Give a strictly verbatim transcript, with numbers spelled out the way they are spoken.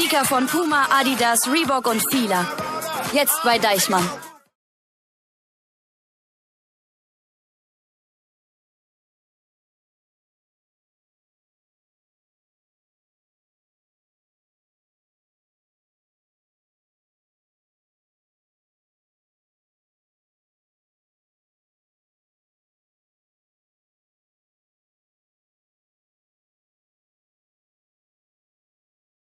Sneaker von Puma, Adidas, Reebok und Fila. Jetzt bei Deichmann.